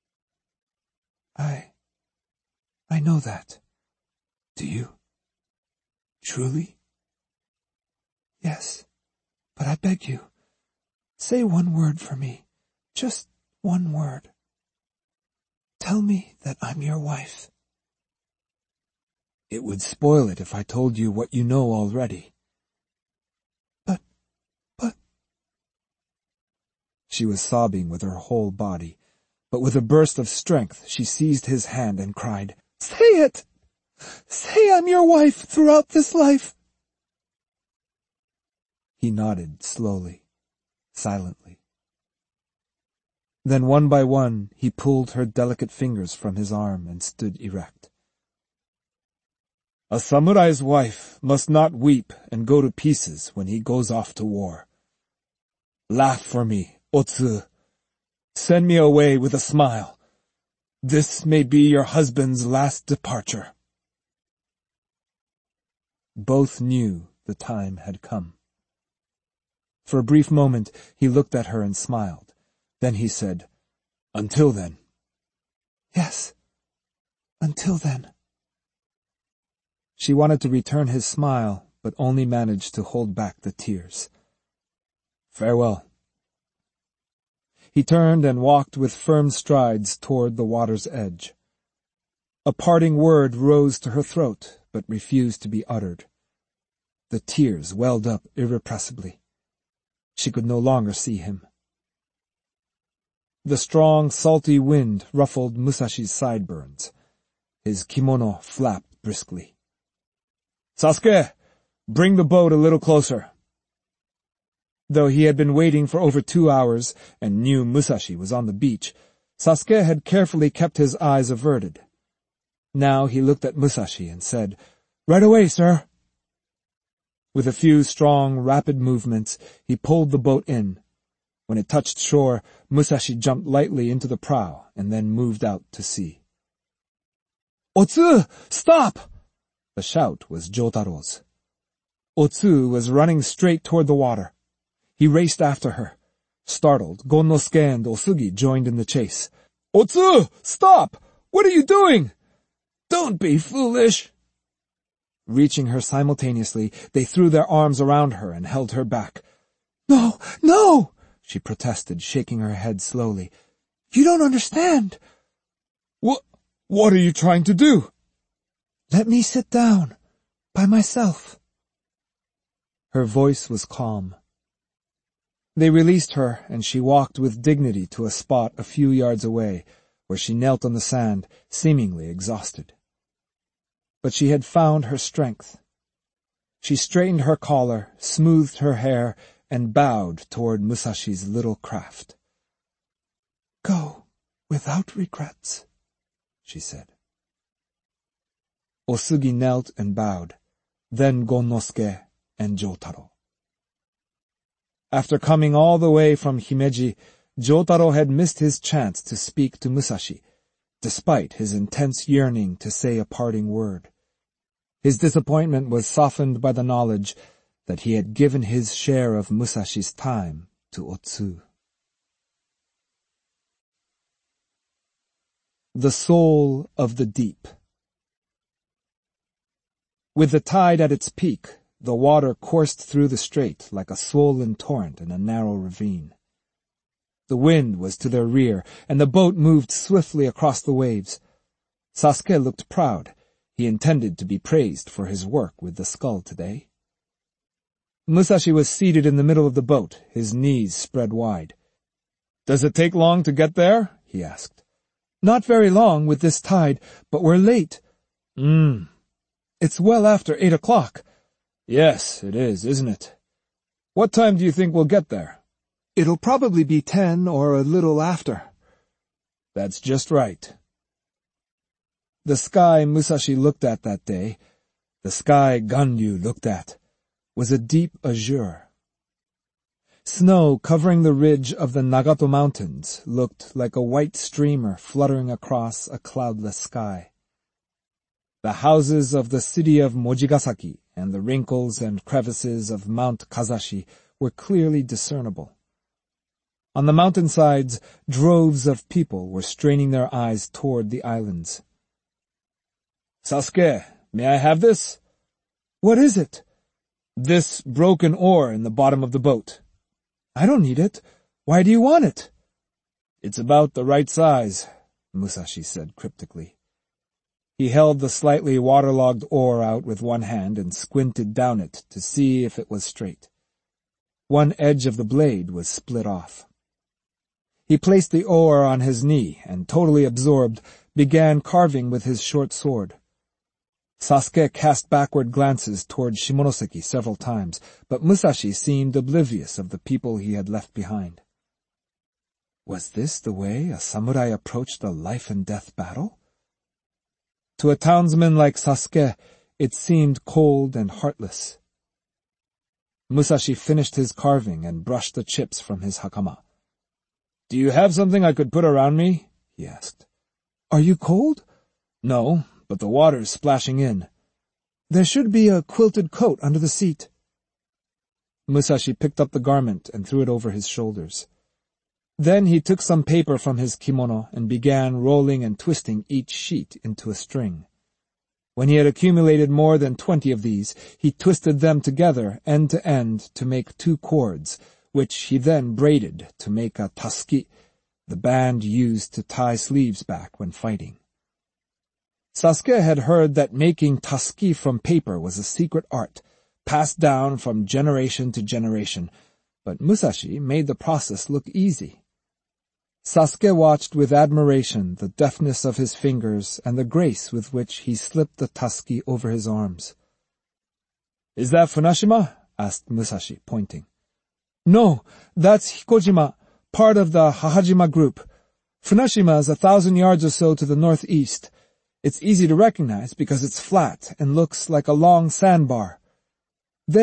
I know that." "Do you? Truly?" "Yes, but I beg you, say one word for me, just one word. Tell me that I'm your wife." "It would spoil it if I told you what you know already." But... She was sobbing with her whole body, but with a burst of strength she seized his hand and cried, "Say it! Say I'm your wife throughout this life!" He nodded slowly, silently. Then one by one he pulled her delicate fingers from his arm and stood erect. "A samurai's wife must not weep and go to pieces when he goes off to war. Laugh for me, Otsu. Send me away with a smile. This may be your husband's last departure." Both knew the time had come. For a brief moment he looked at her and smiled. Then he said, "Until then." "Yes, until then." She wanted to return his smile, but only managed to hold back the tears. "Farewell." He turned and walked with firm strides toward the water's edge. A parting word rose to her throat, but refused to be uttered. The tears welled up irrepressibly. She could no longer see him. The strong, salty wind ruffled Musashi's sideburns. His kimono flapped briskly. "Sasuke, bring the boat a little closer." Though he had been waiting for over 2 hours and knew Musashi was on the beach, Sasuke had carefully kept his eyes averted. Now he looked at Musashi and said, "Right away, sir." With a few strong, rapid movements, he pulled the boat in. When it touched shore, Musashi jumped lightly into the prow and then moved out to sea. "Otsu! Stop!" The shout was Jotaro's. Otsu was running straight toward the water. He raced after her. Startled, Gonnosuke and Osugi joined in the chase. "Otsu! Stop! What are you doing?" "Don't be foolish." Reaching her simultaneously, they threw their arms around her and held her back. "No, no!" she protested, shaking her head slowly. "You don't understand." What are you trying to do?" "Let me sit down, by myself." Her voice was calm. They released her, and she walked with dignity to a spot a few yards away, where she knelt on the sand, seemingly exhausted. But she had found her strength. She straightened her collar, smoothed her hair, and bowed toward Musashi's little craft. "Go without regrets," she said. Osugi knelt and bowed, then Gonnosuke and Jotaro. After coming all the way from Himeji, Jotaro had missed his chance to speak to Musashi, despite his intense yearning to say a parting word. His disappointment was softened by the knowledge that he had given his share of Musashi's time to Otsu. The Soul of the Deep. With the tide at its peak, the water coursed through the strait like a swollen torrent in a narrow ravine. The wind was to their rear, and the boat moved swiftly across the waves. Sasuke looked proud. He intended to be praised for his work with the skull today. Musashi was seated in the middle of the boat, his knees spread wide. "Does it take long to get there?" he asked. "Not very long with this tide, but we're late." It's well after 8 o'clock. "Yes, it is, isn't it? What time do you think we'll get there?" "It'll probably be 10 or a little after." "That's just right." The sky Musashi looked at that day, the sky Ganryu looked at, was a deep azure. Snow covering the ridge of the Nagato Mountains looked like a white streamer fluttering across a cloudless sky. The houses of the city of Mojigasaki and the wrinkles and crevices of Mount Kazashi were clearly discernible. On the mountainsides, droves of people were straining their eyes toward the islands. "Sasuke, may I have this?" "What is it?" "This broken oar in the bottom of the boat." "I don't need it. Why do you want it?" "It's about the right size," Musashi said cryptically. He held the slightly waterlogged oar out with one hand and squinted down it to see if it was straight. One edge of the blade was split off. He placed the oar on his knee and, totally absorbed, began carving with his short sword. Sasuke cast backward glances toward Shimonoseki several times, but Musashi seemed oblivious of the people he had left behind. Was this the way a samurai approached a life-and-death battle? To a townsman like Sasuke, it seemed cold and heartless. Musashi finished his carving and brushed the chips from his hakama. "Do you have something I could put around me?" he asked. "Are you cold?" "No, but the water's splashing in." "There should be a quilted coat under the seat." Musashi picked up the garment and threw it over his shoulders. Then he took some paper from his kimono and began rolling and twisting each sheet into a string. When he had accumulated more than 20 of these, he twisted them together end to end to make 2 cords, which he then braided to make a tasuki, the band used to tie sleeves back when fighting. Sasuke had heard that making tasuki from paper was a secret art, passed down from generation to generation, but Musashi made the process look easy. Sasuke watched with admiration the deftness of his fingers and the grace with which he slipped the tasuki over his arms. "Is that Funashima?" asked Musashi, pointing. "No, that's Hikojima, part of the Hahajima group. Funashima is 1,000 yards or so to the northeast. It's easy to recognize because it's flat and looks like a long sandbar.